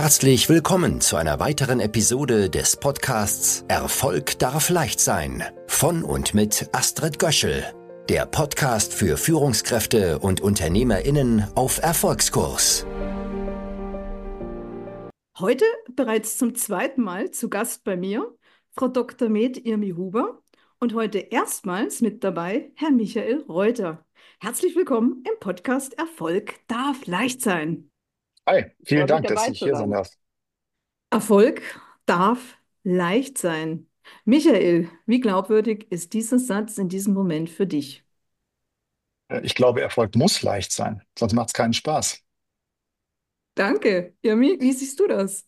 Herzlich willkommen zu einer weiteren Episode des Podcasts Erfolg darf leicht sein von und mit Astrid Göschel, der Podcast für Führungskräfte und UnternehmerInnen auf Erfolgskurs. Heute bereits zum zweiten Mal zu Gast bei mir Frau Dr. Med Irmi Huber und heute erstmals mit dabei Herr Michael Reuter. Herzlich willkommen im Podcast Erfolg darf leicht sein. Hi, vielen Freue mich Dank, dass dabei ich zu hier sein sein. darf. Erfolg darf leicht sein. Michael, wie glaubwürdig ist dieser Satz in diesem Moment für dich? Ich glaube, Erfolg muss leicht sein, sonst macht es keinen Spaß. Danke. Irmi, wie siehst du das?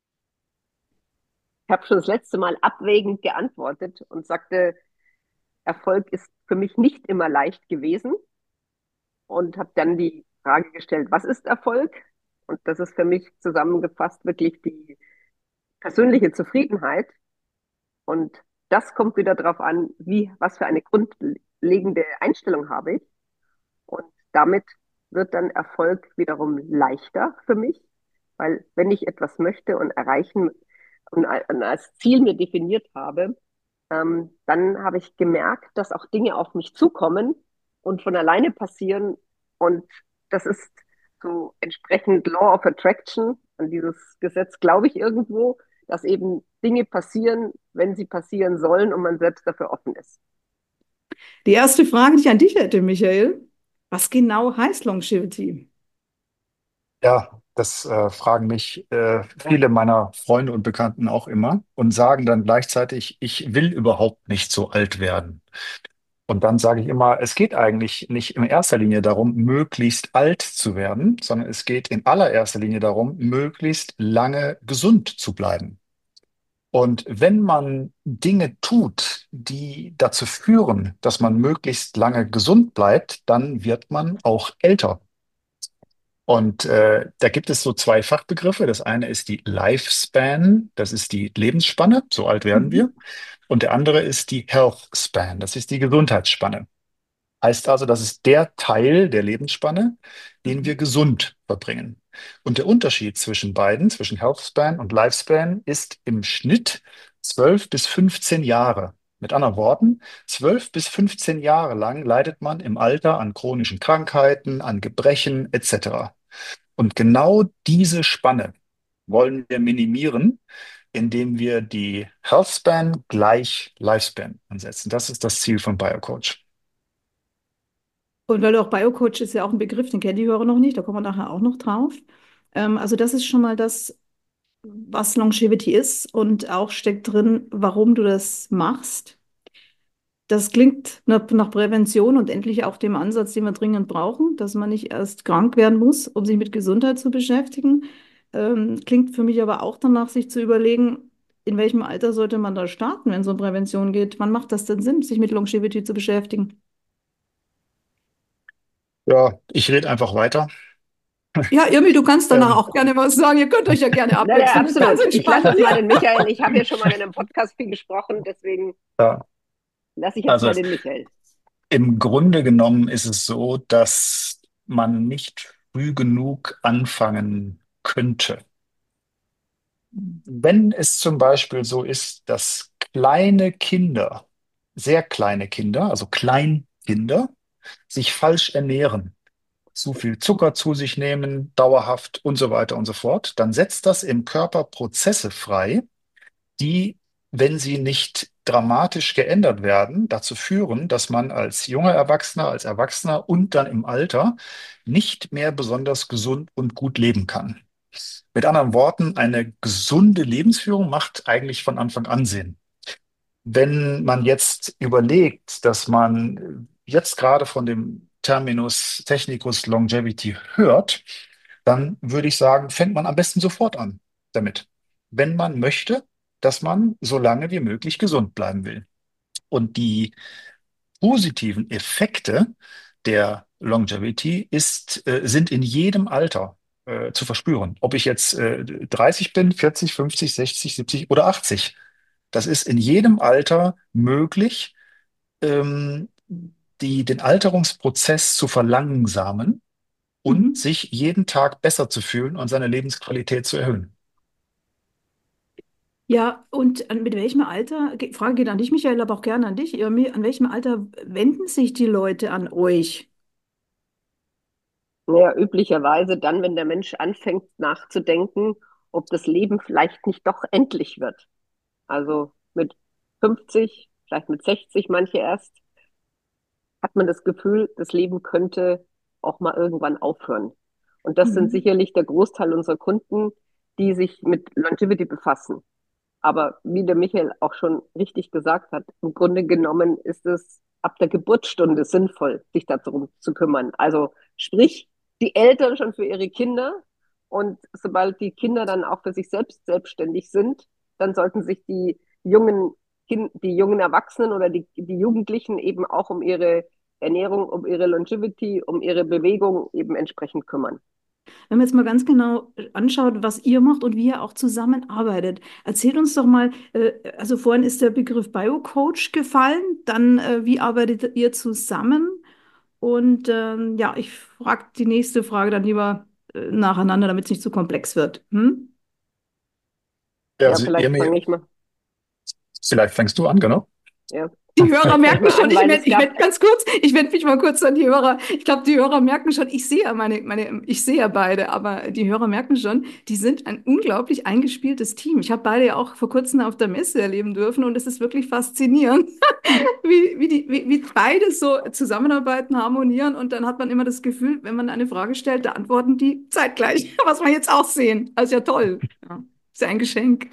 Ich habe schon das letzte Mal abwägend geantwortet und sagte, Erfolg ist für mich nicht immer leicht gewesen und habe dann die Frage gestellt, was ist Erfolg? Und das ist für mich zusammengefasst wirklich die persönliche Zufriedenheit. Und das kommt wieder darauf an, was für eine grundlegende Einstellung habe ich. Und damit wird dann Erfolg wiederum leichter für mich, weil wenn ich etwas möchte und erreichen und als Ziel mir definiert habe, dann habe ich gemerkt, dass auch Dinge auf mich zukommen und von alleine passieren. Und das ist so entsprechend Law of Attraction. An dieses Gesetz glaube ich irgendwo, dass eben Dinge passieren, wenn sie passieren sollen und man selbst dafür offen ist. Die erste Frage, die ich an dich hätte, Michael. Was genau heißt Longevity? Ja, das fragen mich viele meiner Freunde und Bekannten auch immer und sagen dann gleichzeitig, ich will überhaupt nicht so alt werden. Und dann sage ich immer, es geht eigentlich nicht in erster Linie darum, möglichst alt zu werden, sondern es geht in allererster Linie darum, möglichst lange gesund zu bleiben. Und wenn man Dinge tut, die dazu führen, dass man möglichst lange gesund bleibt, dann wird man auch älter. Und da gibt es so zwei Fachbegriffe. Das eine ist die Lifespan, das ist die Lebensspanne, so alt werden wir. Mhm. Und der andere ist die Health Span, das ist die Gesundheitsspanne. Heißt also, das ist der Teil der Lebensspanne, den wir Mhm. gesund verbringen. Und der Unterschied zwischen beiden, zwischen Health Span und Lifespan, ist im Schnitt 12 bis 15 Jahre. Mit anderen Worten, 12 bis 15 Jahre lang leidet man im Alter an chronischen Krankheiten, an Gebrechen etc. Und genau diese Spanne wollen wir minimieren, indem wir die Health Span gleich Lifespan ansetzen. Das ist das Ziel von BioCoach. Und weil du auch Biocoach ist ja auch ein Begriff, den kennen die Hörer noch nicht, da kommen wir nachher auch noch drauf. Also das ist schon mal das, was Longevity ist und auch steckt drin, warum du das machst. Das klingt nach Prävention und endlich auch dem Ansatz, den wir dringend brauchen, dass man nicht erst krank werden muss, um sich mit Gesundheit zu beschäftigen. Klingt für mich aber auch danach, sich zu überlegen, in welchem Alter sollte man da starten, wenn es um Prävention geht. Wann macht das denn Sinn, sich mit Longevity zu beschäftigen? Ja, ich rede einfach weiter. Ja, Irmi, du kannst danach Ähm, auch gerne was sagen. Ihr könnt euch ja gerne Nein, nein, abwechseln. Das ist ganz absolut. Ich lasse entspannt jetzt mal hier. den Michael. Ich habe ja schon mal in einem Podcast viel gesprochen, deswegen ja, lasse ich jetzt also mal den Michael. im Grunde genommen ist es so, dass man nicht früh genug anfangen könnte. Wenn es zum Beispiel so ist, dass kleine Kinder, sehr kleine Kinder, also Kleinkinder, sich falsch ernähren, zu viel Zucker zu sich nehmen, dauerhaft und so weiter und so fort, dann setzt das im Körper Prozesse frei, die, wenn sie nicht dramatisch geändert werden, dazu führen, dass man als junger Erwachsener, als Erwachsener und dann im Alter nicht mehr besonders gesund und gut leben kann. Mit anderen Worten, eine gesunde Lebensführung macht eigentlich von Anfang an Sinn. Wenn man jetzt überlegt, dass man jetzt gerade von dem Terminus technicus Longevity hört, dann würde ich sagen, fängt man am besten sofort an damit. Wenn man möchte, dass man so lange wie möglich gesund bleiben will. Und die positiven Effekte der Longevity sind in jedem Alter zu verspüren. Ob ich jetzt 30 bin, 40, 50, 60, 70 oder 80. Das ist in jedem Alter möglich, ähm, den Alterungsprozess zu verlangsamen und Mhm. sich jeden Tag besser zu fühlen und seine Lebensqualität zu erhöhen. Ja, und mit welchem Alter, Frage geht an dich, Michael, aber auch gerne an dich, Irmi, an welchem Alter wenden sich die Leute an euch? Naja, üblicherweise dann, wenn der Mensch anfängt nachzudenken, ob das Leben vielleicht nicht doch endlich wird. Also mit 50, vielleicht mit 60, manche erst, hat man das Gefühl, das Leben könnte auch mal irgendwann aufhören. Und das sind Mhm. sicherlich der Großteil unserer Kunden, die sich mit Longevity befassen. Aber wie der Michael auch schon richtig gesagt hat, im Grunde genommen ist es ab der Geburtsstunde sinnvoll, sich darum zu kümmern. Also sprich, die Eltern schon für ihre Kinder, und sobald die Kinder dann auch für sich selbst selbstständig sind, dann sollten sich die jungen Erwachsenen oder die Jugendlichen eben auch um ihre Ernährung, um ihre Longevity, um ihre Bewegung eben entsprechend kümmern. Wenn man jetzt mal ganz genau anschaut, was ihr macht und wie ihr auch zusammenarbeitet, erzählt uns doch mal, also vorhin ist der Begriff Biocoach gefallen, dann wie arbeitet ihr zusammen? Und ja, ich frage die nächste Frage dann lieber nacheinander, damit es nicht zu komplex wird. Hm? Ja, Ja, also Irmi, vielleicht fängst du an, genau. Ja, Die Hörer fange ich merken mal schon, an, weil es ich gab, werd ganz kurz, ich wende mich mal kurz an die Hörer. Ich glaube, die Hörer merken schon, ich sehe ja ich sehe ja beide, aber die Hörer merken schon, die sind ein unglaublich eingespieltes Team. Ich habe beide ja auch vor kurzem auf der Messe erleben dürfen und es ist wirklich faszinierend, wie beide so zusammenarbeiten, harmonieren und dann hat man immer das Gefühl, wenn man eine Frage stellt, da antworten die zeitgleich, was wir jetzt auch sehen. Also ja toll. Ja, ist ja ein Geschenk.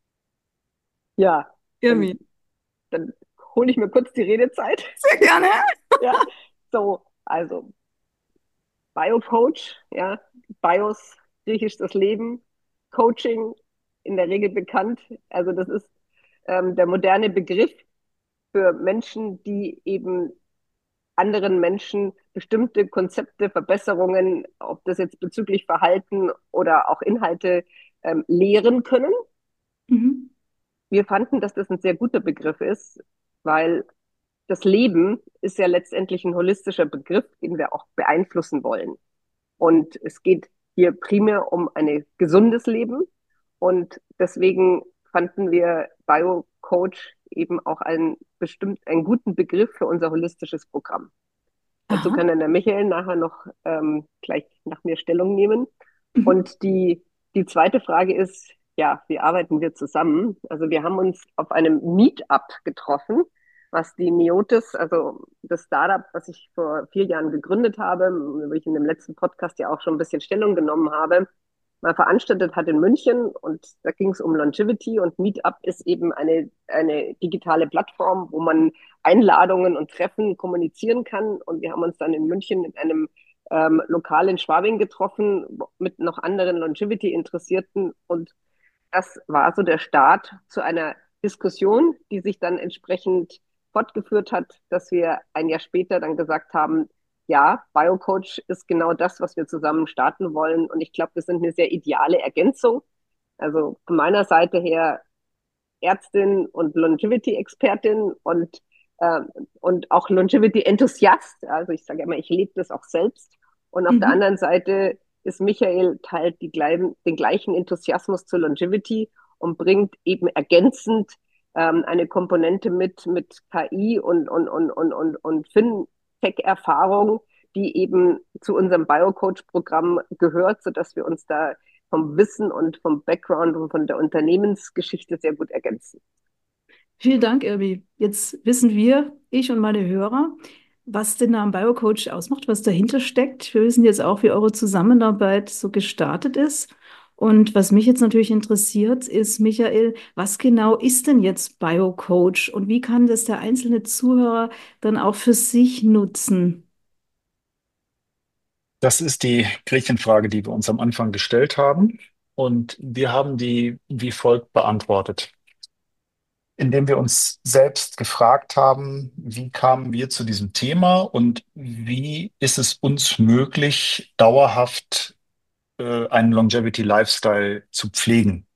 ja, dann, Irmi. dann hole ich mir kurz die Redezeit. Sehr gerne. Ja, so, also Biocoach, ja, Bios, griechisch das Leben, Coaching in der Regel bekannt. Also das ist der moderne Begriff für Menschen, die eben anderen Menschen bestimmte Konzepte, Verbesserungen, ob das jetzt bezüglich Verhalten oder auch Inhalte lehren können. Mhm. Wir fanden, dass das ein sehr guter Begriff ist, weil das Leben ist ja letztendlich ein holistischer Begriff, den wir auch beeinflussen wollen. Und es geht hier primär um ein gesundes Leben. Und deswegen fanden wir Biocoach eben auch einen guten Begriff für unser holistisches Programm. Dazu Aha. kann dann der Michael nachher noch gleich nach mir Stellung nehmen. Mhm. Und die zweite Frage ist, ja, wie arbeiten wir zusammen? Also wir haben uns auf einem Meetup getroffen, was die Miotis, also das Startup, was ich vor 4 Jahren gegründet habe, wo ich in dem letzten Podcast ja auch schon ein bisschen Stellung genommen habe, mal veranstaltet hat in München. Und da ging es um Longevity, und Meetup ist eben eine digitale Plattform, wo man Einladungen und Treffen kommunizieren kann. Und wir haben uns dann in München in einem Lokal in Schwabing getroffen mit noch anderen Longevity-Interessierten. Und das war so der Start zu einer Diskussion, die sich dann entsprechend fortgeführt hat, dass wir ein Jahr später dann gesagt haben, ja, Biocoach ist genau das, was wir zusammen starten wollen. Und ich glaube, wir sind eine sehr ideale Ergänzung. Also von meiner Seite her Ärztin und Longevity-Expertin äh, und auch Longevity-Enthusiast. Also ich sage immer, ich lebe das auch selbst. Und auf der Mhm. anderen Seite ist Michael teilt den gleichen Enthusiasmus zur Longevity und bringt eben ergänzend eine Komponente mit KI und FinTech-Erfahrung, die eben zu unserem Biocoach-Programm gehört, sodass wir uns da vom Wissen und vom Background und von der Unternehmensgeschichte sehr gut ergänzen. Vielen Dank, Irbi. Jetzt wissen wir, ich und meine Hörer, was den Namen Biocoach ausmacht, was dahinter steckt. Wir wissen jetzt auch, wie eure Zusammenarbeit so gestartet ist. Und was mich jetzt natürlich interessiert, ist, Michael, was genau ist denn jetzt Biocoach und wie kann das der einzelne Zuhörer dann auch für sich nutzen? Das ist die Gretchenfrage, die wir uns am Anfang gestellt haben. Und wir haben die wie folgt beantwortet, indem wir uns selbst gefragt haben, wie kamen wir zu diesem Thema und wie ist es uns möglich, dauerhaft einen Longevity Lifestyle zu pflegen?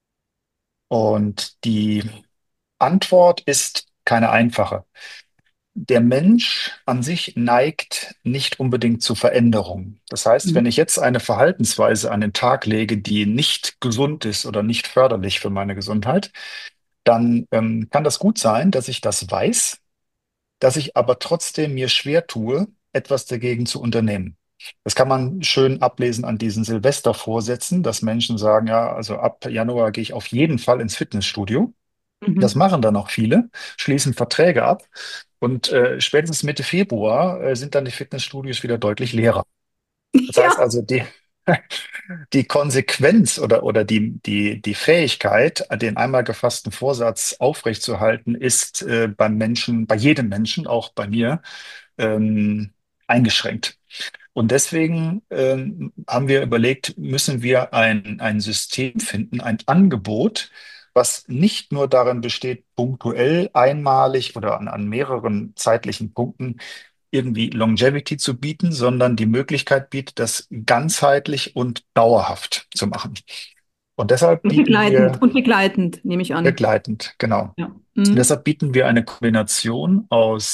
Und die Antwort ist keine einfache. der Mensch an sich neigt nicht unbedingt zu Veränderungen. Das heißt, wenn Mhm. ich jetzt eine Verhaltensweise an den Tag lege, die nicht gesund ist oder nicht förderlich für meine Gesundheit, dann kann das gut sein, dass ich das weiß, dass ich aber trotzdem mir schwer tue, etwas dagegen zu unternehmen. Das kann man schön ablesen an diesen Silvestervorsätzen, dass Menschen sagen, ja, also ab Januar gehe ich auf jeden Fall ins Fitnessstudio. Das Mhm. machen dann auch viele, schließen Verträge ab und spätestens Mitte Februar sind dann die Fitnessstudios wieder deutlich leerer. Das heißt Ja. also, die Konsequenz oder die Fähigkeit, den einmal gefassten Vorsatz aufrechtzuerhalten, ist beim Menschen, bei jedem Menschen, auch bei mir, ähm, eingeschränkt. Und deswegen haben wir überlegt, müssen wir ein System finden, ein Angebot, was nicht nur darin besteht, punktuell, einmalig oder an mehreren zeitlichen Punkten irgendwie Longevity zu bieten, sondern die Möglichkeit bietet, das ganzheitlich und dauerhaft zu machen. Und deshalb bieten wir Und begleitend, nehme ich an. begleitend, genau. Ja. Und Mhm. deshalb bieten wir eine Kombination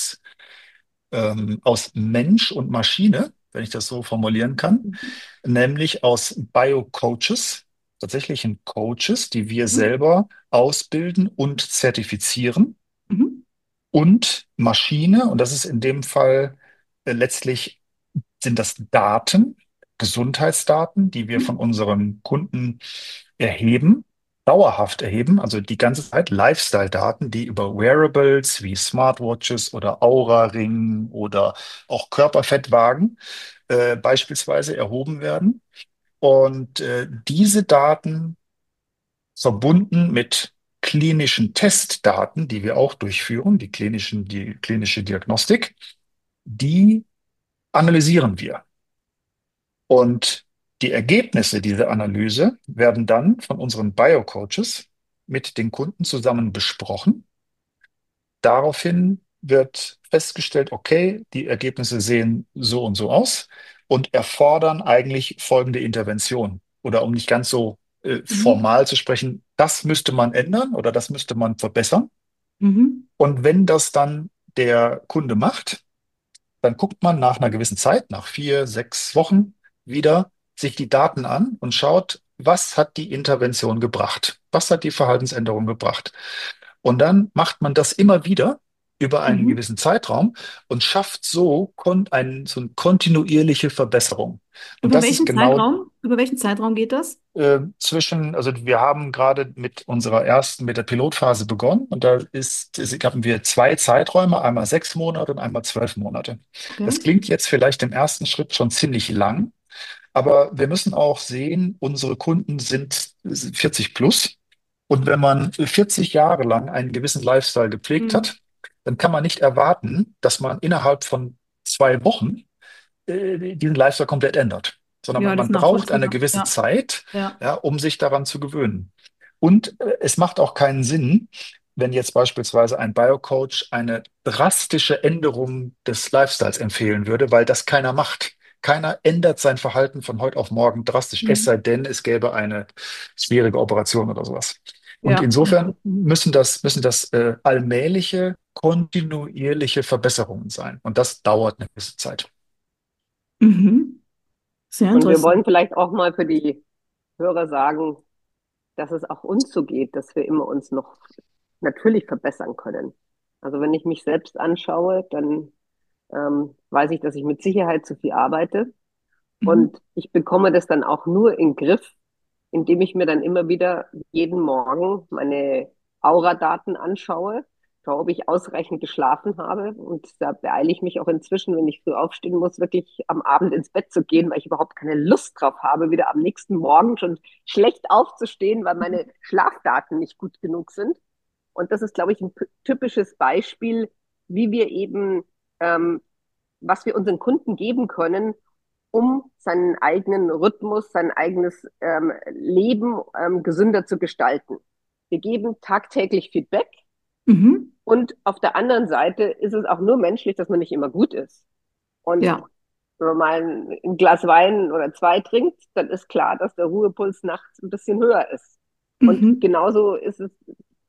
aus Mensch und Maschine, wenn ich das so formulieren kann, nämlich aus Bio-Coaches, tatsächlichen Coaches, die wir Mhm. selber ausbilden und zertifizieren, Mhm. und Maschine, und das ist in dem Fall letztlich sind das Daten, Gesundheitsdaten, die wir von unseren Kunden erheben, dauerhaft erheben, also die ganze Zeit Lifestyle-Daten, die über Wearables wie Smartwatches oder Aura-Ring oder auch Körperfettwagen beispielsweise erhoben werden. Und diese Daten verbunden mit klinischen Testdaten, die wir auch durchführen, die klinische Diagnostik, die analysieren wir. Und die Ergebnisse dieser Analyse werden dann von unseren Bio-Coaches mit den Kunden zusammen besprochen. Daraufhin wird festgestellt, okay, die Ergebnisse sehen so und so aus und erfordern eigentlich folgende Intervention. Oder um nicht ganz so Mhm. formal zu sprechen, das müsste man ändern oder das müsste man verbessern. Mhm. Und wenn das dann der Kunde macht, dann guckt man nach einer gewissen Zeit, nach 4, 6 Wochen, wieder sich die Daten an und schaut, was hat die Intervention gebracht? Was hat die Verhaltensänderung gebracht? Und dann macht man das immer wieder über einen Mhm. gewissen Zeitraum und schafft so eine kontinuierliche Verbesserung. Und das ist genau Über welchen Zeitraum geht das? also wir haben gerade mit der Pilotphase begonnen und haben wir 2 Zeiträume, einmal 6 Monate und einmal 12 Monate. Okay. Das klingt jetzt vielleicht im ersten Schritt schon ziemlich lang, aber wir müssen auch sehen, unsere Kunden sind 40 plus. Und wenn man 40 Jahre lang einen gewissen Lifestyle gepflegt Mhm. hat, dann kann man nicht erwarten, dass man innerhalb von 2 Wochen diesen Lifestyle komplett ändert, sondern Ja, das ist man braucht eine nachvollziehbar. gewisse Ja, Zeit, ja. ja, um sich daran zu gewöhnen. Und es macht auch keinen Sinn, wenn jetzt beispielsweise ein Biocoach eine drastische Änderung des Lifestyles empfehlen würde, weil das keiner macht. Keiner ändert sein Verhalten von heute auf morgen drastisch, es Mhm. sei denn, es gäbe eine schwierige Operation oder sowas. Und Ja, ja. insofern müssen das allmähliche, kontinuierliche Verbesserungen sein. Und das dauert eine gewisse Zeit. Mhm. Sehr Und wir wollen interessant. vielleicht auch mal für die Hörer sagen, dass es auch uns so geht, dass wir immer uns noch natürlich verbessern können. Also wenn ich mich selbst anschaue, dann weiß ich, dass ich mit Sicherheit zu viel arbeite. Mhm. Und ich bekomme das dann auch nur in den Griff, indem ich mir dann immer wieder jeden Morgen meine Aura-Daten anschaue, schaue, ob ich ausreichend geschlafen habe. Und da beeile ich mich auch inzwischen, wenn ich früh aufstehen muss, wirklich am Abend ins Bett zu gehen, weil ich überhaupt keine Lust drauf habe, wieder am nächsten Morgen schon schlecht aufzustehen, weil meine Schlafdaten nicht gut genug sind. Und das ist, glaube ich, ein typisches Beispiel, wie wir eben, ähm, was wir unseren Kunden geben können, um seinen eigenen Rhythmus, sein eigenes Leben gesünder zu gestalten. Wir geben tagtäglich Feedback Mhm. und auf der anderen Seite ist es auch nur menschlich, dass man nicht immer gut ist. Und Ja. wenn man mal ein Glas Wein oder zwei trinkt, dann ist klar, dass der Ruhepuls nachts ein bisschen höher ist. Und Mhm. genauso ist es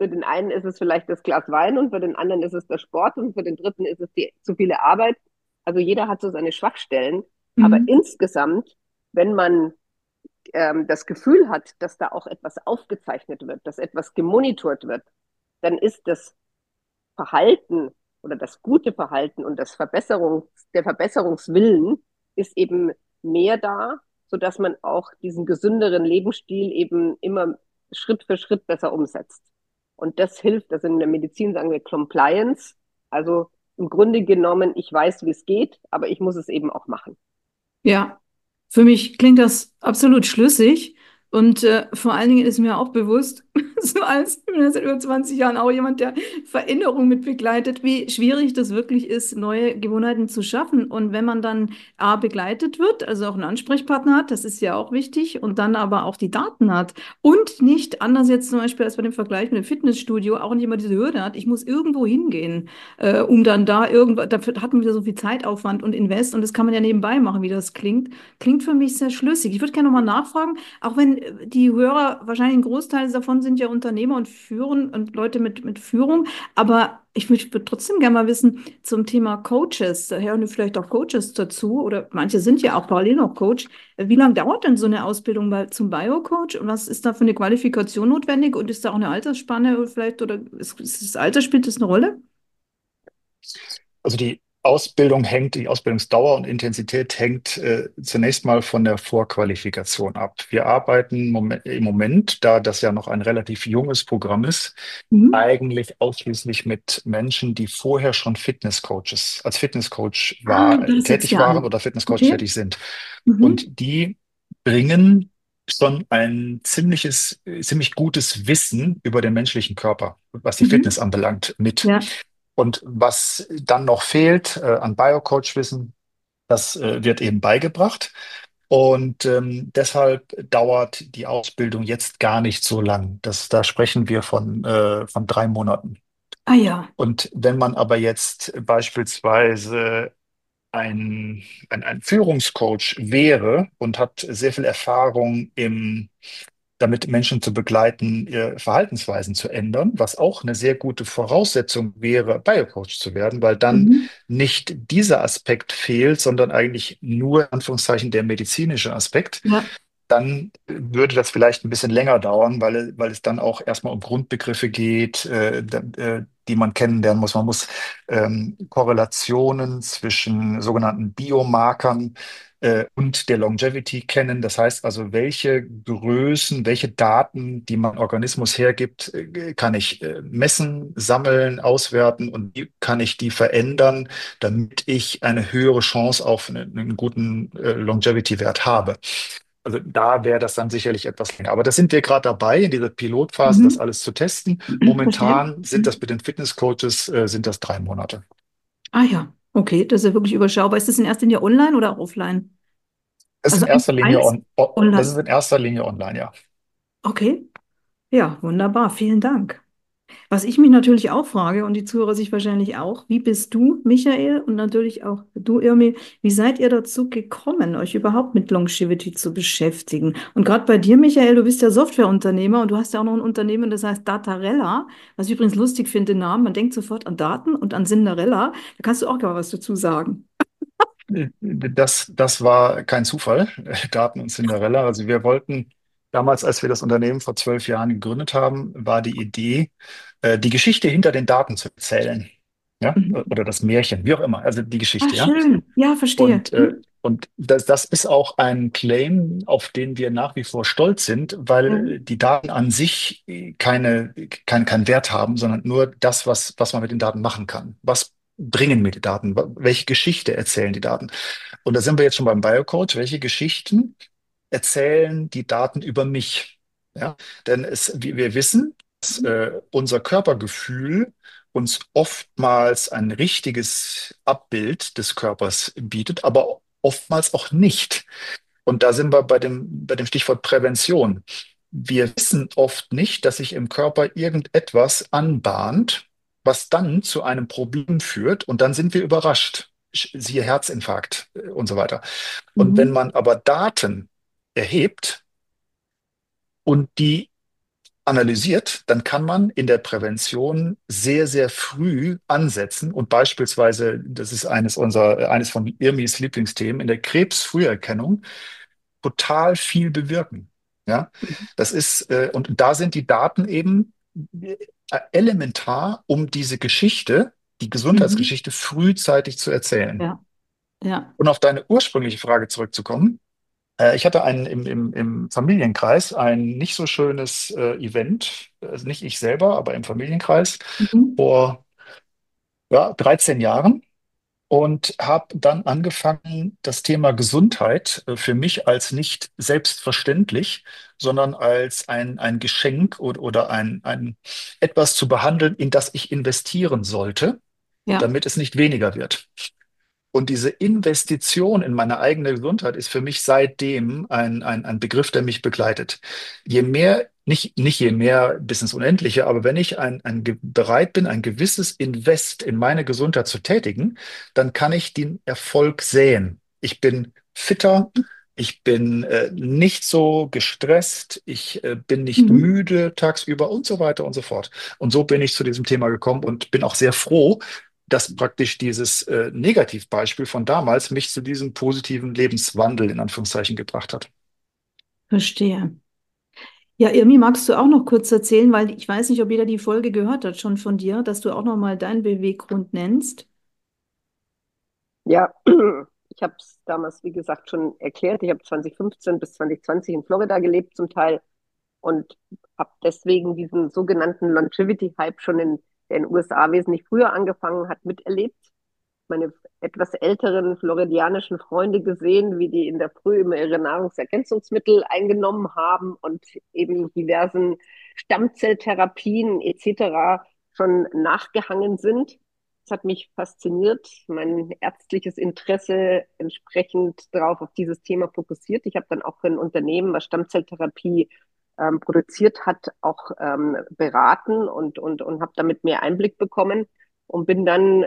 Für den einen ist es vielleicht das Glas Wein und für den anderen ist es der Sport und für den dritten ist es die zu viele Arbeit. Also jeder hat so seine Schwachstellen. Aber Mhm. insgesamt, wenn man das Gefühl hat, dass da auch etwas aufgezeichnet wird, dass etwas gemonitort wird, dann ist das Verhalten oder das gute Verhalten und der Verbesserungswillen ist eben mehr da, sodass man auch diesen gesünderen Lebensstil eben immer Schritt für Schritt besser umsetzt. Und das hilft, also in der Medizin sagen wir Compliance, also im Grunde genommen, ich weiß, wie es geht, aber ich muss es eben auch machen. Ja, für mich klingt das absolut schlüssig und vor allen Dingen ist mir auch bewusst, so als ich bin ja seit über 20 Jahren auch jemand, der Veränderung mit begleitet, wie schwierig das wirklich ist, neue Gewohnheiten zu schaffen. Und wenn man dann A begleitet wird, also auch einen Ansprechpartner hat, das ist ja auch wichtig, und dann aber auch die Daten hat und nicht, anders jetzt zum Beispiel als bei dem Vergleich mit dem Fitnessstudio, auch nicht immer diese Hürde hat, ich muss irgendwo hingehen, um dann da irgendwas, dafür hat man wieder so viel Zeitaufwand und Invest und das kann man ja nebenbei machen, wie das klingt. Klingt für mich sehr schlüssig. Ich würde gerne nochmal nachfragen, auch wenn die Hörer, wahrscheinlich ein Großteil davon sind ja Unternehmer und führen und Leute mit Führung, aber ich würde trotzdem gerne mal wissen zum Thema Coaches, da hören vielleicht auch Coaches dazu oder manche sind ja auch parallel noch Coach. Wie lange dauert denn so eine Ausbildung zum Bio-Coach und was ist da für eine Qualifikation notwendig und ist da auch eine Altersspanne vielleicht oder ist das Alter, spielt das eine Rolle? Also die Ausbildungsdauer und Intensität hängt zunächst mal von der Vorqualifikation ab. Wir arbeiten im Moment, da das ja noch ein relativ junges Programm ist, Mhm. eigentlich ausschließlich mit Menschen, die vorher schon als Fitnesscoach Ah, das setzt tätig ja waren an. oder Fitnesscoach Okay. tätig sind. Mhm. Und die bringen schon ein ziemlich gutes Wissen über den menschlichen Körper, was die Mhm. Fitness anbelangt, mit. Ja. Und was dann noch fehlt an Biocoach-Wissen, das wird eben beigebracht. Und deshalb dauert die Ausbildung jetzt gar nicht so lang. Da sprechen wir von 3 Monaten. Ah ja. Und wenn man aber jetzt beispielsweise ein Führungscoach wäre und hat sehr viel Erfahrung damit Menschen zu begleiten, ihre Verhaltensweisen zu ändern, was auch eine sehr gute Voraussetzung wäre, Biocoach zu werden, weil dann Mhm. nicht dieser Aspekt fehlt, sondern eigentlich nur in Anführungszeichen der medizinische Aspekt, Ja. dann würde das vielleicht ein bisschen länger dauern, weil es dann auch erstmal um Grundbegriffe geht, die man kennenlernen muss. Man muss Korrelationen zwischen sogenannten Biomarkern und der Longevity kennen. Das heißt also, welche Größen, welche Daten, die mein Organismus hergibt, kann ich messen, sammeln, auswerten und wie kann ich die verändern, damit ich eine höhere Chance auf einen guten Longevity-Wert habe. Also da wäre das dann sicherlich etwas länger. Aber da sind wir gerade dabei, in dieser Pilotphase, das Mhm. alles zu testen. Verstehe. Momentan sind das Mhm. mit den Fitnesscoaches, sind das 3 Monate. Ah ja, okay, das ist ja wirklich überschaubar. Ist das in erster Linie online oder offline? Das ist Also in erster Linie eins das ist online. in erster Linie online, ja. Okay, ja, wunderbar, vielen Dank. Was ich mich natürlich auch frage und die Zuhörer sich wahrscheinlich auch, wie bist du, Michael, und natürlich auch du, Irmi, wie seid ihr dazu gekommen, euch überhaupt mit Longevity zu beschäftigen? Und gerade bei dir, Michael, du bist ja Softwareunternehmer und du hast ja auch noch ein Unternehmen, das heißt Datarella, was ich übrigens lustig finde, den Namen. Man denkt sofort an Daten und an Cinderella. Da kannst du auch gerne was dazu sagen. Das war kein Zufall, Daten und Cinderella. Also wir wollten damals, als wir das Unternehmen vor 12 Jahren gegründet haben, war die Idee, die Geschichte hinter den Daten zu erzählen. Ja, Mhm. oder das Märchen, wie auch immer, also die Ah, Geschichte, ja. schön. Ja, verstehe. Mhm. Und das ist auch ein Claim, auf den wir nach wie vor stolz sind, Ja. weil die Daten an sich keinen Wert haben, sondern nur das, was man mit den Daten machen kann. Was bringen mir die Daten? Welche Geschichte erzählen die Daten? Und da sind wir jetzt schon beim Biocode. Welche Geschichten erzählen die Daten über mich? Ja, denn wir wissen, dass unser Körpergefühl uns oftmals ein richtiges Abbild des Körpers bietet, aber oftmals auch nicht. Und da sind wir bei dem Stichwort Prävention. Wir wissen oft nicht, dass sich im Körper irgendetwas anbahnt, was dann zu einem Problem führt, und dann sind wir überrascht. Siehe Herzinfarkt und so weiter. Und wenn Mhm. man aber Daten erhebt und die analysiert, dann kann man in der Prävention sehr, sehr früh ansetzen und beispielsweise, das ist eines von Irmis Lieblingsthemen, in der Krebsfrüherkennung total viel bewirken. Ja, Mhm. und da sind die Daten eben elementar, um diese Geschichte, die Mhm. Gesundheitsgeschichte frühzeitig zu erzählen. Ja, ja. Und auf deine ursprüngliche Frage zurückzukommen, ich hatte im Familienkreis ein nicht so schönes Event, also nicht ich selber, aber im Familienkreis Mhm. vor ja, 13 Jahren und habe dann angefangen, das Thema Gesundheit für mich als nicht selbstverständlich, sondern als ein Geschenk oder ein etwas zu behandeln, in das ich investieren sollte, Ja. damit es nicht weniger wird. Und diese Investition in meine eigene Gesundheit ist für mich seitdem ein Begriff, der mich begleitet. Je mehr, nicht je mehr bis ins Unendliche, aber wenn ich bereit bin, ein gewisses Invest in meine Gesundheit zu tätigen, dann kann ich den Erfolg sehen. Ich bin fitter, ich bin nicht so gestresst, ich bin nicht Mhm. müde tagsüber und so weiter und so fort. Und so bin ich zu diesem Thema gekommen und bin auch sehr froh, dass praktisch dieses Negativbeispiel von damals mich zu diesem positiven Lebenswandel in Anführungszeichen gebracht hat. Verstehe. Ja, Irmi, magst du auch noch kurz erzählen, weil ich weiß nicht, ob jeder die Folge gehört hat schon von dir, dass du auch noch mal deinen Beweggrund nennst. Ja, ich habe es damals, wie gesagt, schon erklärt. Ich habe 2015 bis 2020 in Florida gelebt zum Teil und habe deswegen diesen sogenannten Longevity-Hype schon in den USA wesentlich früher angefangen hat, miterlebt. Meine etwas älteren floridianischen Freunde gesehen, wie die in der Früh immer ihre Nahrungsergänzungsmittel eingenommen haben und eben diversen Stammzelltherapien etc. schon nachgehangen sind. Das hat mich fasziniert, mein ärztliches Interesse entsprechend darauf auf dieses Thema fokussiert. Ich habe dann auch für ein Unternehmen, was Stammzelltherapie produziert hat, auch beraten und habe damit mehr Einblick bekommen und bin dann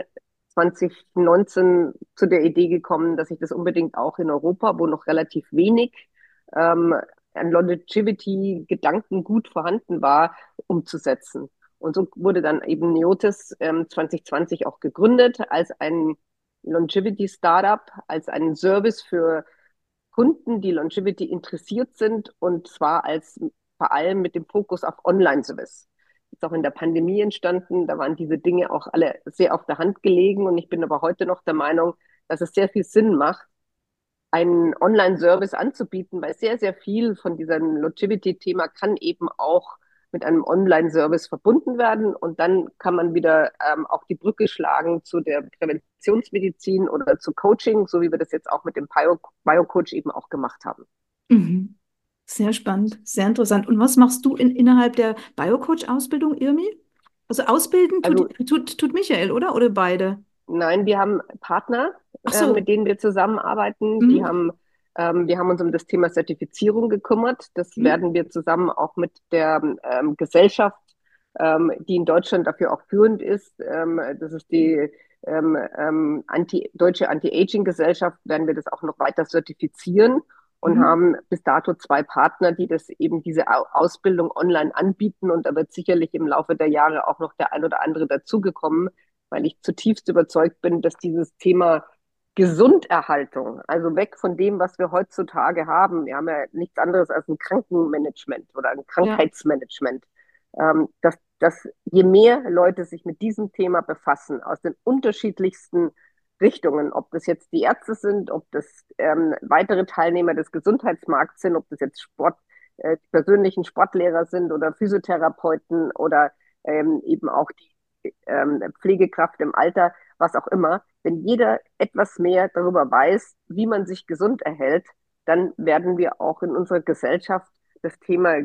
2019 zu der Idee gekommen, dass ich das unbedingt auch in Europa, wo noch relativ wenig ähm, ein Longevity-Gedanken gut vorhanden war, umzusetzen. Und so wurde dann eben Neotis 2020 auch gegründet als ein Longevity-Startup, als einen Service für Kunden, die Longevity interessiert sind und zwar als vor allem mit dem Fokus auf Online-Service. Ist auch in der Pandemie entstanden, da waren diese Dinge auch alle sehr auf der Hand gelegen und ich bin aber heute noch der Meinung, dass es sehr viel Sinn macht, einen Online-Service anzubieten, weil sehr, sehr viel von diesem Longevity-Thema kann eben auch mit einem Online-Service verbunden werden und dann kann man wieder auch die Brücke schlagen zu der Präventionsmedizin oder zu Coaching, so wie wir das jetzt auch mit dem Bio-Coach eben auch gemacht haben. Mhm. Sehr spannend, sehr interessant. Und was machst du innerhalb der Biocoach-Ausbildung, Irmi? Also ausbilden Also tut Michael, oder? Oder beide? nein, wir haben Partner, Ach so. mit denen wir zusammenarbeiten. Mhm. Wir haben uns um das Thema Zertifizierung gekümmert. Das Mhm. werden wir zusammen auch mit der Gesellschaft, die in Deutschland dafür auch führend ist. Das ist die Deutsche Anti-Aging-Gesellschaft, werden wir das auch noch weiter zertifizieren und Mhm. haben bis dato zwei Partner, die das eben diese Ausbildung online anbieten. Und da wird sicherlich im Laufe der Jahre auch noch der ein oder andere dazugekommen, weil ich zutiefst überzeugt bin, dass dieses Thema Gesunderhaltung, also weg von dem, was wir heutzutage haben, wir haben ja nichts anderes als ein Krankenmanagement oder ein Ja. Krankheitsmanagement, dass je mehr Leute sich mit diesem Thema befassen, aus den unterschiedlichsten Richtungen, ob das jetzt die Ärzte sind, ob das weitere Teilnehmer des Gesundheitsmarkts sind, ob das jetzt die persönlichen Sportlehrer sind oder Physiotherapeuten oder eben auch die Pflegekraft im Alter, was auch immer, wenn jeder etwas mehr darüber weiß, wie man sich gesund erhält, dann werden wir auch in unserer Gesellschaft das Thema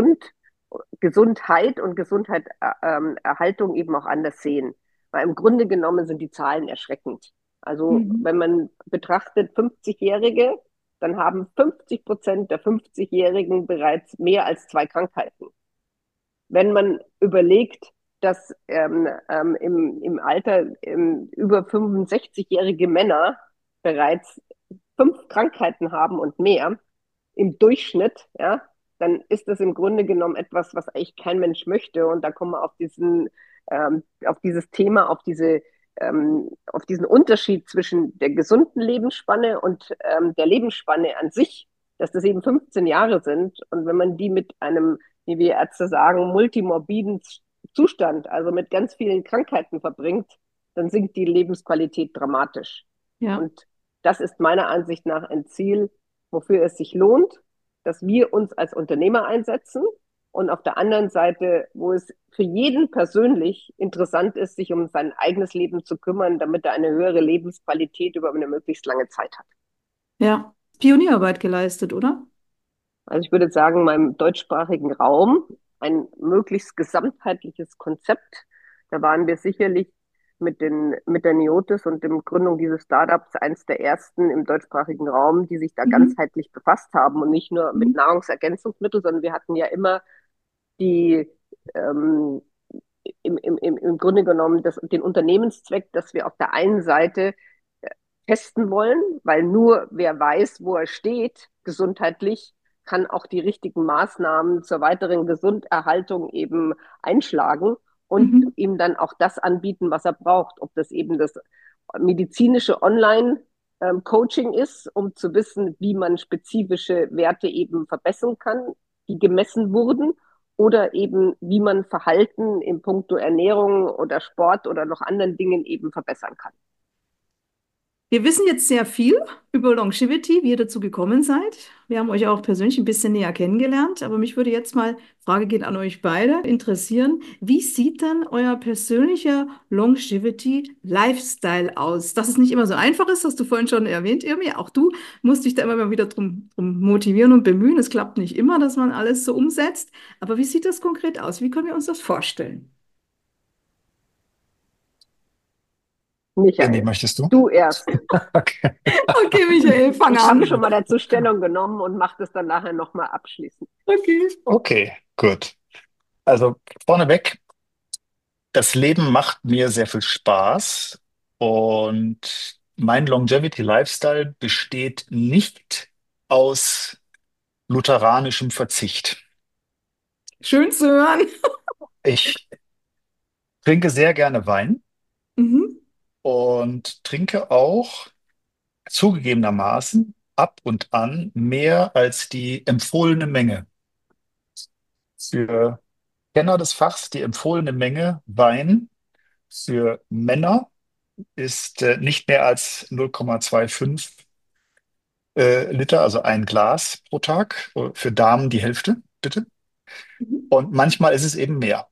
Gesundheit und Gesundheitserhaltung eben auch anders sehen. Weil im Grunde genommen sind die Zahlen erschreckend. Also Mhm. wenn man betrachtet 50-Jährige, dann haben 50% der 50-Jährigen bereits mehr als zwei Krankheiten. Wenn man überlegt, dass im Alter über 65-jährige Männer bereits fünf Krankheiten haben und mehr im Durchschnitt, ja, dann ist das im Grunde genommen etwas, was eigentlich kein Mensch möchte. Und da kommen wir auf dieses Thema, auf diesen Unterschied zwischen der gesunden Lebensspanne und der Lebensspanne an sich, dass das eben 15 Jahre sind. Und wenn man die mit einem, wie wir Ärzte sagen, multimorbiden Zustand, also mit ganz vielen Krankheiten verbringt, dann sinkt die Lebensqualität dramatisch. Ja. Und das ist meiner Ansicht nach ein Ziel, wofür es sich lohnt, dass wir uns als Unternehmer einsetzen und auf der anderen Seite, wo es für jeden persönlich interessant ist, sich um sein eigenes Leben zu kümmern, damit er eine höhere Lebensqualität über eine möglichst lange Zeit hat. Ja. Pionierarbeit geleistet, oder? Also ich würde sagen, in meinem deutschsprachigen Raum ein möglichst gesamtheitliches Konzept. Da waren wir sicherlich mit der Niotis und der Gründung dieses Startups eins der ersten im deutschsprachigen Raum, die sich da Mhm. ganzheitlich befasst haben und nicht nur mit Mhm. Nahrungsergänzungsmitteln, sondern wir hatten ja immer die ähm, im Grunde genommen den Unternehmenszweck, dass wir auf der einen Seite testen wollen, weil nur wer weiß, wo er steht, gesundheitlich, kann auch die richtigen Maßnahmen zur weiteren Gesunderhaltung eben einschlagen und Mhm. ihm dann auch das anbieten, was er braucht. Ob das eben das medizinische Online-Coaching ist, um zu wissen, wie man spezifische Werte eben verbessern kann, die gemessen wurden, oder eben, wie man Verhalten in puncto Ernährung oder Sport oder noch anderen Dingen eben verbessern kann. Wir wissen jetzt sehr viel über Longevity, wie ihr dazu gekommen seid. Wir haben euch auch persönlich ein bisschen näher kennengelernt, aber mich würde jetzt mal, Frage geht an euch beide, interessieren, wie sieht denn euer persönlicher Longevity Lifestyle aus? Dass es nicht immer so einfach ist, hast du vorhin schon erwähnt, Irmi. Auch du musst dich da immer mal wieder drum motivieren und bemühen. Es klappt nicht immer, dass man alles so umsetzt. Aber wie sieht das konkret aus? Wie können wir uns das vorstellen? Irmi, Michael, möchtest du? du erst. Okay. Okay, Michael, fang Ich habe an. schon mal dazu Stellung genommen und mache das dann nachher nochmal abschließend. Okay. Okay, gut. Also vorneweg, das Leben macht mir sehr viel Spaß und mein Longevity Lifestyle besteht nicht aus lutheranischem Verzicht. Schön zu hören. Ich trinke sehr gerne Wein Mhm. und trinke auch zugegebenermaßen ab und an mehr als die empfohlene Menge. Für Kenner des Fachs, die empfohlene Menge Wein für Männer ist nicht mehr als 0,25 Liter, also ein Glas pro Tag. Für Damen die Hälfte, bitte. Mhm. Und manchmal ist es eben mehr.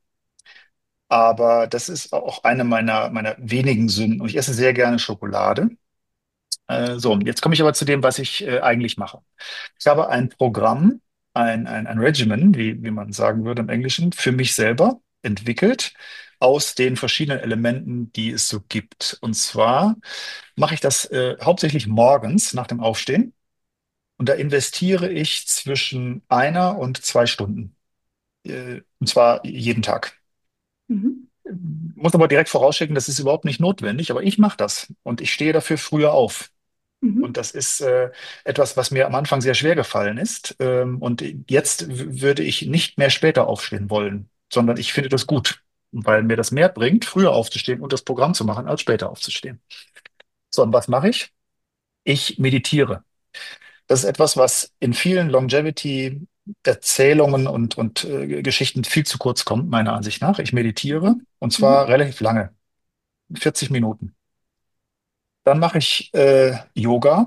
Aber das ist auch eine meiner wenigen Sünden. Und ich esse sehr gerne Schokolade. So, und jetzt komme ich aber zu dem, was ich eigentlich mache. Ich habe ein Programm, ein Regimen, wie man sagen würde im Englischen, für mich selber entwickelt aus den verschiedenen Elementen, die es so gibt. Und zwar mache ich das hauptsächlich morgens nach dem Aufstehen. Und da investiere ich zwischen 1 und 2 Stunden. Und zwar jeden Tag. Mhm. Muss aber direkt vorausschicken, das ist überhaupt nicht notwendig, aber ich mache das und ich stehe dafür früher auf. Und Mhm. das ist etwas, was mir am Anfang sehr schwer gefallen ist. Und jetzt würde ich nicht mehr später aufstehen wollen, sondern ich finde das gut, weil mir das mehr bringt, früher aufzustehen und das Programm zu machen, als später aufzustehen. So, und was mache ich? Ich meditiere. Das ist etwas, was in vielen Longevity-Erzählungen und Geschichten viel zu kurz kommt, meiner Ansicht nach. Ich meditiere und zwar Mhm. relativ lange, 40 Minuten. Dann mache ich Yoga,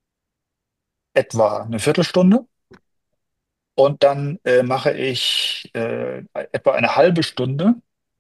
etwa eine Viertelstunde. Und dann mache ich etwa eine halbe Stunde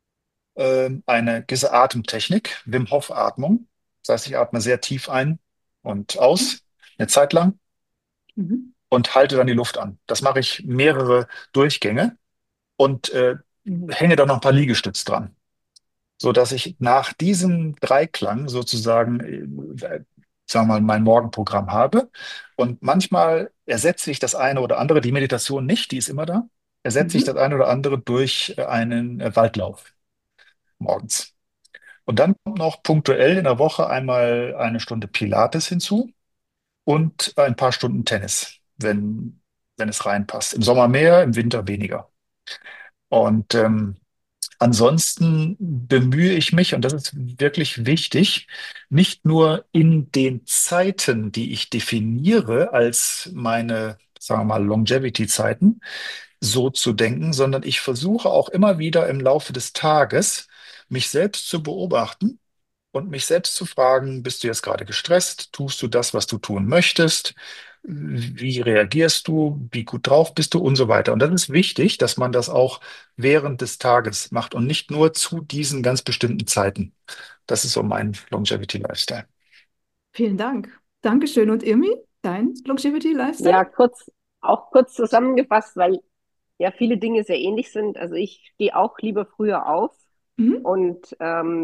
eine gewisse Atemtechnik, Wim Hof Atmung. Das heißt, ich atme sehr tief ein und aus, eine Zeit lang, Mhm. und halte dann die Luft an. Das mache ich mehrere Durchgänge und hänge da noch ein paar Liegestütz dran, so dass ich nach diesem Dreiklang sozusagen, sagen wir mal, mein Morgenprogramm habe. Und manchmal ersetze ich das eine oder andere, die Meditation nicht, die ist immer da, ersetze ich Mhm. das eine oder andere durch einen Waldlauf morgens. Und dann kommt noch punktuell in der Woche einmal eine Stunde Pilates hinzu und ein paar Stunden Tennis, wenn wenn es reinpasst. Im Sommer mehr, im Winter weniger. Und ansonsten bemühe ich mich, und das ist wirklich wichtig, nicht nur in den Zeiten, die ich definiere als meine, sagen wir mal, Longevity-Zeiten, so zu denken, sondern ich versuche auch immer wieder im Laufe des Tages, mich selbst zu beobachten und mich selbst zu fragen, bist du jetzt gerade gestresst? Tust du das, was du tun möchtest? Wie reagierst du? Wie gut drauf bist du? Und so weiter. Und das ist wichtig, dass man das auch während des Tages macht und nicht nur zu diesen ganz bestimmten Zeiten. Das ist so mein Longevity Lifestyle. Vielen Dank. Dankeschön. Und Irmi, dein Longevity Lifestyle? Ja, kurz zusammengefasst, weil ja viele Dinge sehr ähnlich sind. Also ich stehe auch lieber früher auf Mhm. und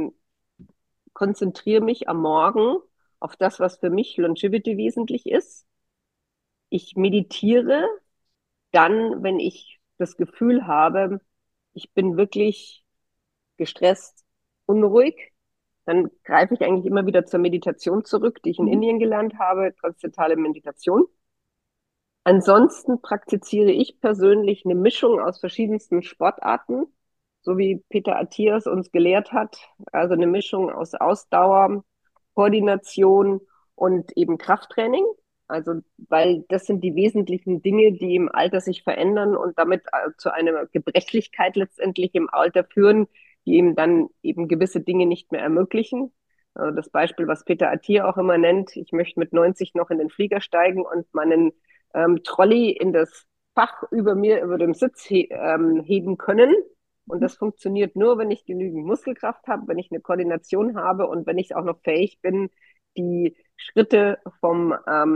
konzentriere mich am Morgen auf das, was für mich Longevity wesentlich ist. Ich meditiere dann, wenn ich das Gefühl habe, ich bin wirklich gestresst, unruhig, dann greife ich eigentlich immer wieder zur Meditation zurück, die ich in Mhm. Indien gelernt habe, transzendentale Meditation. Ansonsten praktiziere ich persönlich eine Mischung aus verschiedensten Sportarten, so wie Peter Attias uns gelehrt hat. Also eine Mischung aus Ausdauer, Koordination und eben Krafttraining. Also, weil das sind die wesentlichen Dinge, die im Alter sich verändern und damit zu einer Gebrechlichkeit letztendlich im Alter führen, die eben dann eben gewisse Dinge nicht mehr ermöglichen. Also das Beispiel, was Peter Attia auch immer nennt, ich möchte mit 90 noch in den Flieger steigen und meinen Trolley in das Fach über mir, über dem Sitz heben können. Und das funktioniert nur, wenn ich genügend Muskelkraft habe, wenn ich eine Koordination habe und wenn ich auch noch fähig bin, die Schritte vom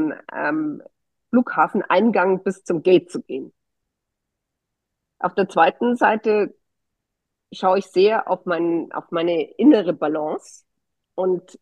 Flughafeneingang bis zum Gate zu gehen. Auf der zweiten Seite schaue ich sehr auf meine innere Balance. Und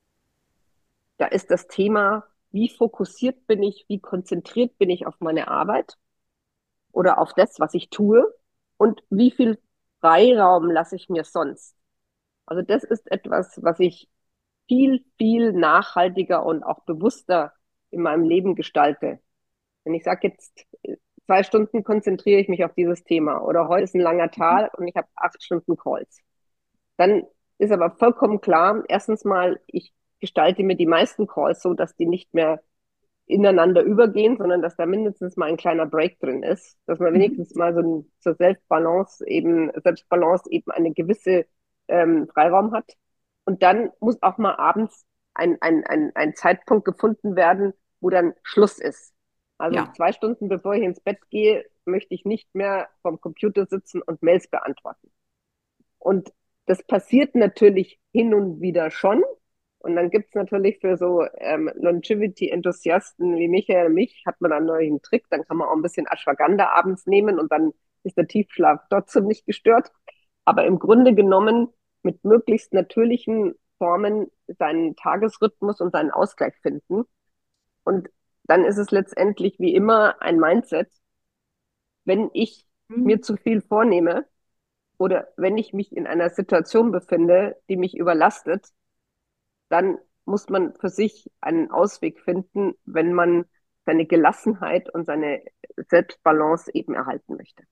da ist das Thema, wie fokussiert bin ich, wie konzentriert bin ich auf meine Arbeit oder auf das, was ich tue und wie viel Freiraum lasse ich mir sonst. Also das ist etwas, was ich viel, viel nachhaltiger und auch bewusster in meinem Leben gestalte. Wenn ich sage jetzt 2 Stunden konzentriere ich mich auf dieses Thema oder heute ist ein langer Tag und ich habe 8 Stunden Calls, dann ist aber vollkommen klar, erstens mal, ich gestalte mir die meisten Calls so, dass die nicht mehr ineinander übergehen, sondern dass da mindestens mal ein kleiner Break drin ist, dass man Mhm. wenigstens mal so zur Selbstbalance eben eine gewisse Freiraum hat. Und dann muss auch mal abends ein Zeitpunkt gefunden werden, wo dann Schluss ist. Also Ja. 2 Stunden bevor ich ins Bett gehe, möchte ich nicht mehr vom Computer sitzen und Mails beantworten. Und das passiert natürlich hin und wieder schon. Und dann gibt's natürlich für so Longevity-Enthusiasten wie Michael und mich, hat man dann neulich einen Trick, dann kann man auch ein bisschen Ashwagandha abends nehmen und dann ist der Tiefschlaf trotzdem nicht gestört. Aber im Grunde genommen mit möglichst natürlichen Formen seinen Tagesrhythmus und seinen Ausgleich finden. Und dann ist es letztendlich wie immer ein Mindset. Wenn ich mir Mhm. zu viel vornehme, oder wenn ich mich in einer Situation befinde, die mich überlastet, dann muss man für sich einen Ausweg finden, wenn man seine Gelassenheit und seine Selbstbalance eben erhalten möchte.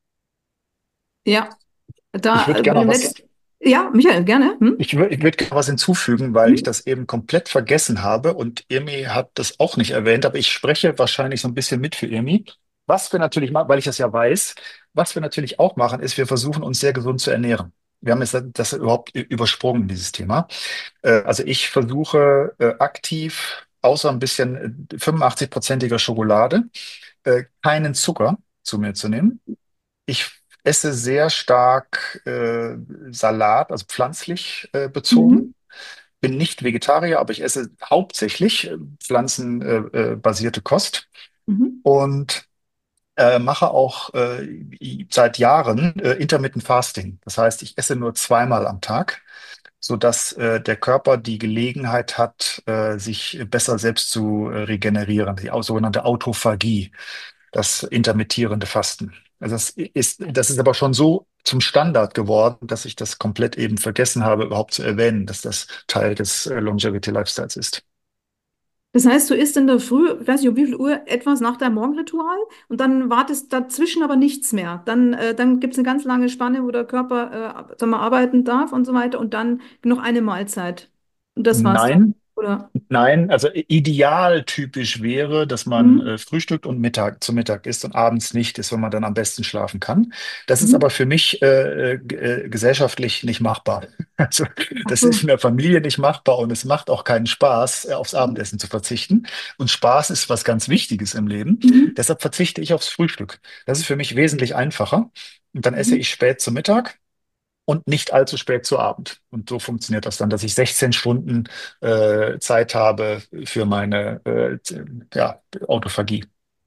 Ja, Ich da würde bei gerne noch dem was, letzten. Ja, Michael, gerne. Hm? ich würd gerne was hinzufügen, weil ich Hm? das eben komplett vergessen habe und Irmi hat das auch nicht erwähnt, aber ich spreche wahrscheinlich so ein bisschen mit für Irmi. Was wir natürlich machen, weil ich das ja weiß, was wir natürlich auch machen, ist, wir versuchen uns sehr gesund zu ernähren. Wir haben jetzt das überhaupt übersprungen, dieses Thema. Also ich versuche aktiv, außer ein bisschen 85-prozentiger Schokolade, keinen Zucker zu mir zu nehmen. Ich esse sehr stark Salat, also pflanzlich Mhm. bezogen. Bin nicht Vegetarier, aber ich esse hauptsächlich pflanzenbasierte Kost Mhm. und mache auch seit Jahren Intermittent Fasting. Das heißt, ich esse nur zweimal am Tag, sodass der Körper die Gelegenheit hat, sich besser selbst zu regenerieren, die sogenannte Autophagie, das intermittierende Fasten. Also das ist aber schon so zum Standard geworden, dass ich das komplett eben vergessen habe, überhaupt zu erwähnen, dass das Teil des Longevity Lifestyles ist. Das heißt, du isst in der Früh, ich weiß nicht, um wie viel Uhr, etwas nach deinem Morgenritual und dann wartest dazwischen aber nichts mehr. Dann gibt es eine ganz lange Spanne, wo der Körper sag mal, arbeiten darf und so weiter und dann noch eine Mahlzeit. Und das war's dann, Nein, oder? nein, also idealtypisch wäre, dass man Mhm. frühstückt und zu Mittag isst und abends nicht ist, wenn man dann am besten schlafen kann. Das ist aber Mhm. für mich gesellschaftlich nicht machbar. Also Ach das ist so. in der Familie nicht machbar und es macht auch keinen Spaß, aufs Abendessen zu verzichten. Und Spaß ist was ganz Wichtiges im Leben. Mhm. Deshalb verzichte ich aufs Frühstück. Das ist für mich wesentlich einfacher. Und dann esse Mhm. ich spät zu Mittag und nicht allzu spät zu Abend. Und so funktioniert das dann, dass ich 16 Stunden Zeit habe für meine ja, Autophagie.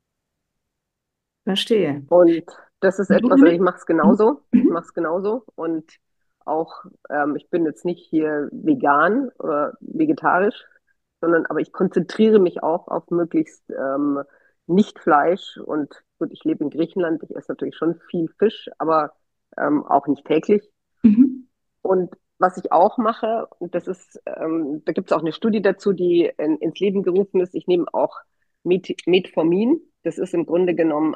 Verstehe. Und das ist Und du, etwas, also ich Emmy? mache es Mhm. genauso. Ich mache Mhm. es genauso. Und auch, ich bin jetzt nicht hier vegan oder vegetarisch, sondern aber ich konzentriere mich auch auf möglichst nicht Fleisch. Und gut, ich lebe in Griechenland, ich esse natürlich schon viel Fisch, aber auch nicht täglich. Mhm. Und was ich auch mache, und das ist, da gibt es auch eine Studie dazu, die ins Leben gerufen ist, ich nehme auch Metformin. Das ist im Grunde genommen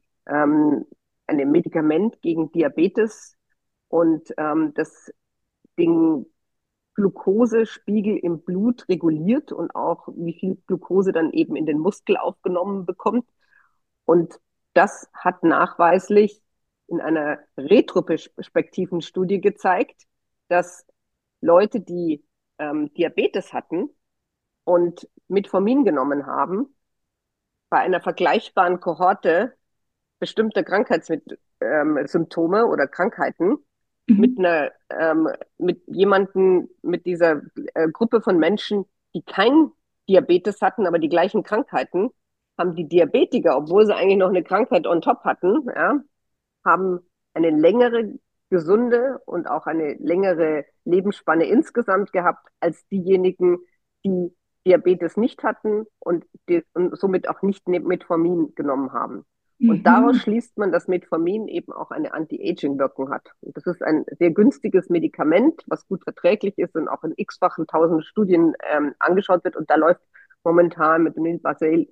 ein Medikament gegen Diabetes und das den Glukosespiegel im Blut reguliert und auch wie viel Glucose dann eben in den Muskel aufgenommen bekommt. Und das hat nachweislich in einer retroperspektiven Studie gezeigt, dass Leute, die Diabetes hatten und Metformin genommen haben, bei einer vergleichbaren Kohorte bestimmte Krankheitssymptome oder Krankheiten mit Mhm. mit jemanden, mit dieser Gruppe von Menschen, die kein Diabetes hatten, aber die gleichen Krankheiten, haben die Diabetiker, obwohl sie eigentlich noch eine Krankheit on top hatten, ja, haben eine längere gesunde und auch eine längere Lebensspanne insgesamt gehabt als diejenigen, die Diabetes nicht hatten und somit auch nicht Metformin genommen haben. Und daraus Mhm. schließt man, dass Metformin eben auch eine Anti-Aging-Wirkung hat. Und das ist ein sehr günstiges Medikament, was gut verträglich ist und auch in x-fachen tausend Studien angeschaut wird. Und da läuft momentan mit dem Basel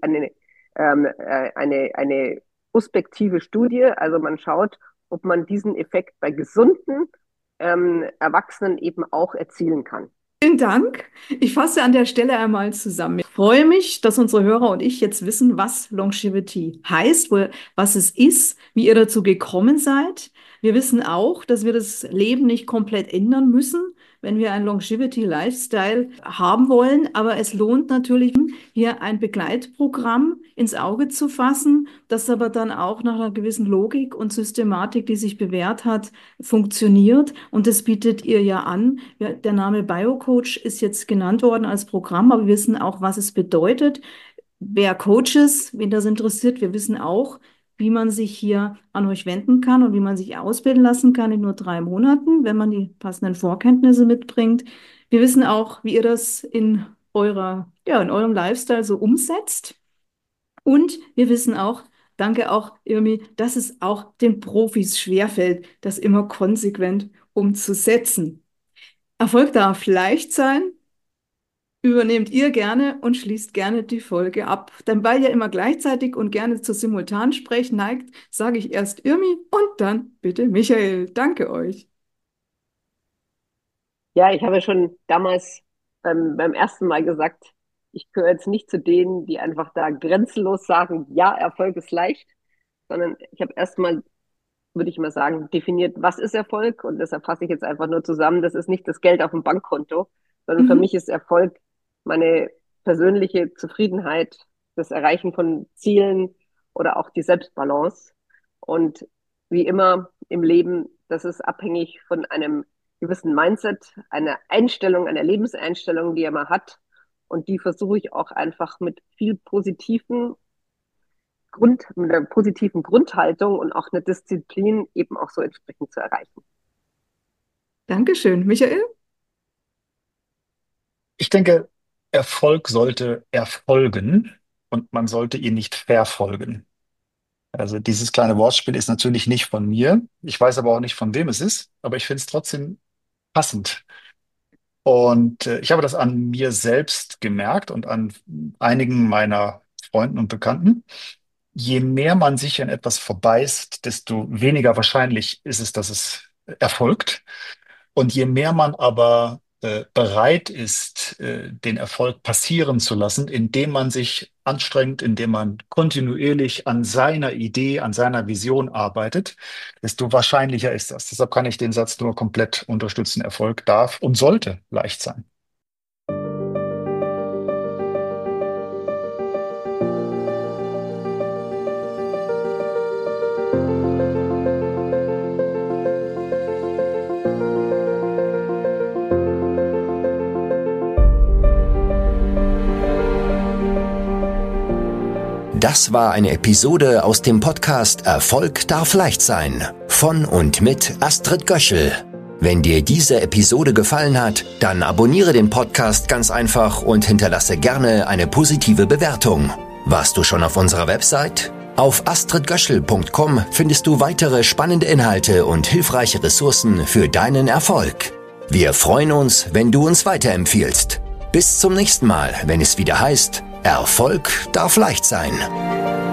eine prospektive Studie. Also man schaut, ob man diesen Effekt bei gesunden Erwachsenen eben auch erzielen kann. Vielen Dank. Ich fasse an der Stelle einmal zusammen. Ich freue mich, dass unsere Hörer und ich jetzt wissen, was Longevity heißt, was es ist, wie ihr dazu gekommen seid. Wir wissen auch, dass wir das Leben nicht komplett ändern müssen, wenn wir einen Longevity-Lifestyle haben wollen. Aber es lohnt natürlich, hier ein Begleitprogramm ins Auge zu fassen, das aber dann auch nach einer gewissen Logik und Systematik, die sich bewährt hat, funktioniert. Und das bietet ihr ja an. Ja, der Name BioCoach ist jetzt genannt worden als Programm, aber wir wissen auch, was es bedeutet. Wer Coaches, wen das interessiert, wir wissen auch, wie man sich hier an euch wenden kann und wie man sich ausbilden lassen kann in nur 3 Monaten, wenn man die passenden Vorkenntnisse mitbringt. Wir wissen auch, wie ihr das in eurem Lifestyle so umsetzt. Und wir wissen auch, danke auch, Irmi, dass es auch den Profis schwerfällt, das immer konsequent umzusetzen. Erfolg darf leicht sein, übernehmt ihr gerne und schließt gerne die Folge ab. Denn weil ihr immer gleichzeitig und gerne zu Simultansprechen neigt, sage ich erst Irmi und dann bitte Michael. Danke euch. Ja, ich habe schon damals beim ersten Mal gesagt, ich gehöre jetzt nicht zu denen, die einfach da grenzenlos sagen, ja, Erfolg ist leicht, sondern ich habe erstmal, würde ich mal sagen, definiert, was ist Erfolg? Und deshalb fasse ich jetzt einfach nur zusammen, das ist nicht das Geld auf dem Bankkonto, sondern für Mhm. mich ist Erfolg meine persönliche Zufriedenheit, das Erreichen von Zielen oder auch die Selbstbalance. Und wie immer im Leben, das ist abhängig von einem gewissen Mindset, einer Einstellung, einer Lebenseinstellung, die man hat. Und die versuche ich auch einfach mit einer positiven Grundhaltung und auch einer Disziplin eben auch so entsprechend zu erreichen. Dankeschön. Michael? Ich denke, Erfolg sollte erfolgen und man sollte ihn nicht verfolgen. Also dieses kleine Wortspiel ist natürlich nicht von mir. Ich weiß aber auch nicht, von wem es ist, aber ich finde es trotzdem passend. Und ich habe das an mir selbst gemerkt und an einigen meiner Freunden und Bekannten. Je mehr man sich in etwas verbeißt, desto weniger wahrscheinlich ist es, dass es erfolgt. Und je mehr man aber bereit ist, den Erfolg passieren zu lassen, indem man sich anstrengt, indem man kontinuierlich an seiner Idee, an seiner Vision arbeitet, desto wahrscheinlicher ist das. Deshalb kann ich den Satz nur komplett unterstützen. Erfolg darf und sollte leicht sein. Das war eine Episode aus dem Podcast Erfolg darf leicht sein von und mit Astrid Göschel. Wenn dir diese Episode gefallen hat, dann abonniere den Podcast ganz einfach und hinterlasse gerne eine positive Bewertung. Warst du schon auf unserer Website? Auf astridgöschel.com findest du weitere spannende Inhalte und hilfreiche Ressourcen für deinen Erfolg. Wir freuen uns, wenn du uns weiterempfiehlst. Bis zum nächsten Mal, wenn es wieder heißt, Erfolg darf leicht sein.